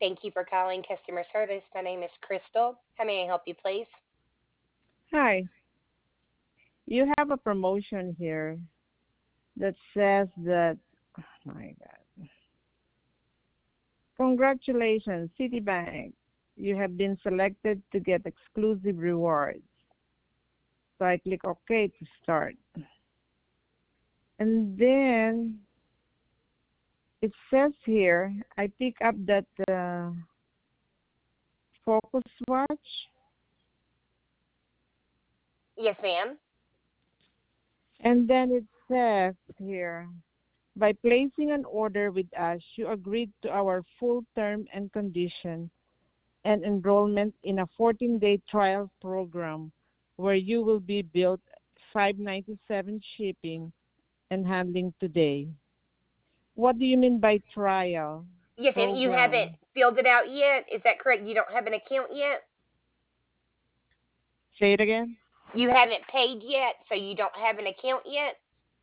Thank you for calling customer service. My name is Crystal. How may I help you, please? Hi, you have a promotion here that says that, oh my God, congratulations, Citibank. You have been selected to get exclusive rewards. So I click OK to start. And then it says here, I pick up that Focus Watch. Yes, ma'am. And then it says here, by placing an order with us, you agreed to our full term and condition and enrollment in a 14-day trial program where you will be billed $597 shipping and handling today. What do you mean by trial Yes, ma'am. You haven't program? filled it out yet. Is that correct? You don't have an account yet? Say it again. You haven't paid yet, so you don't have an account yet?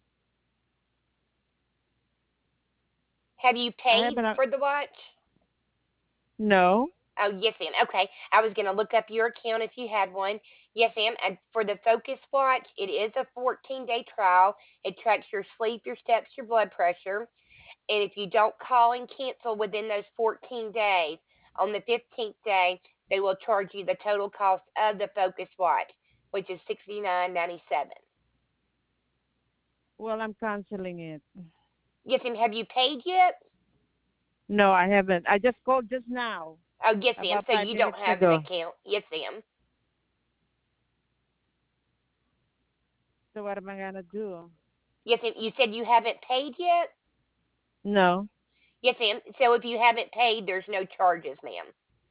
Have you I paid haven't. for the watch? No. Oh, yes, ma'am. Okay. I was going to look up your account if you had one. Yes, ma'am. And for the Focus Watch, it is a 14-day trial. It tracks your sleep, your steps, your blood pressure. And if you don't call and cancel within those 14 days, on the 15th day, they will charge you the total cost of the Focus Watch, which is 69.97. Well, I'm canceling it. Yes, ma'am. Have you paid yet? No, I haven't. I just called just now, Oh, yes, ma'am. about So five you don't minutes have an ago. account. Yes, ma'am. So what am I gonna do? Yes, ma'am. You said you haven't paid yet? No. Yes, ma'am. So if you haven't paid, there's no charges, ma'am.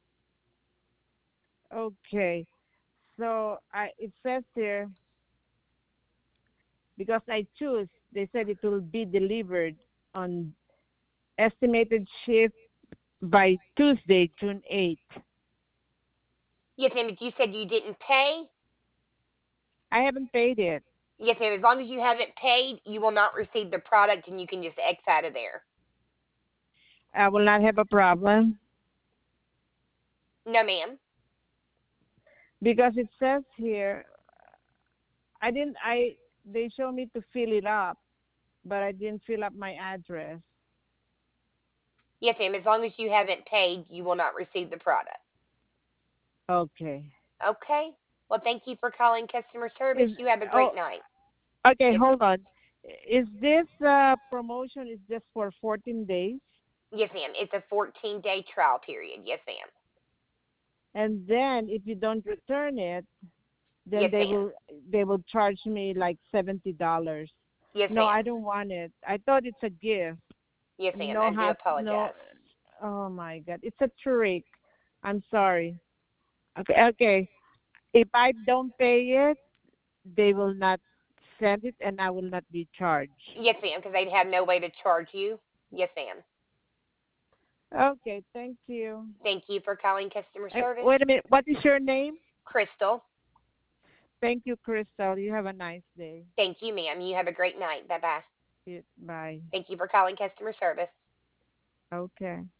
Okay. So it says here, because I choose, they said it will be delivered on estimated ship by Tuesday, June 8th. Yes, ma'am. If you said you didn't pay, I haven't paid it. yes, ma'am. As long as you haven't paid, you will not receive the product, and you can just X out of there. I will not have a problem No, ma'am. because it says here, I didn't, I, they show me to fill it up, but I didn't fill up my address. Yes, ma'am. As long as you haven't paid, you will not receive the product. Okay. Okay. Well, thank you for calling customer service. Is, You have a oh, great night. okay, Yes, hold on. Is this promotion is just for 14 days? yes, ma'am. It's a 14-day trial period. Yes, ma'am. And then if you don't return it, then Yes, ma'am. they will charge me like $70. Yes, No, I ma'am. don't want it. I thought it's a gift. Yes, ma'am. No I do has no. apologize. Oh my God, it's a trick. I'm sorry. Okay, okay. If I don't pay it, they will not send it, and I will not be charged. Yes, ma'am, because they'd have no way to charge you. Yes, ma'am. Okay, thank you. Thank you for calling customer service. Wait a minute. What is your name? Crystal. Thank you, Crystal. You have a nice day. Thank you, ma'am. You have a great night. Bye bye. Bye. Thank you for calling customer service. Okay.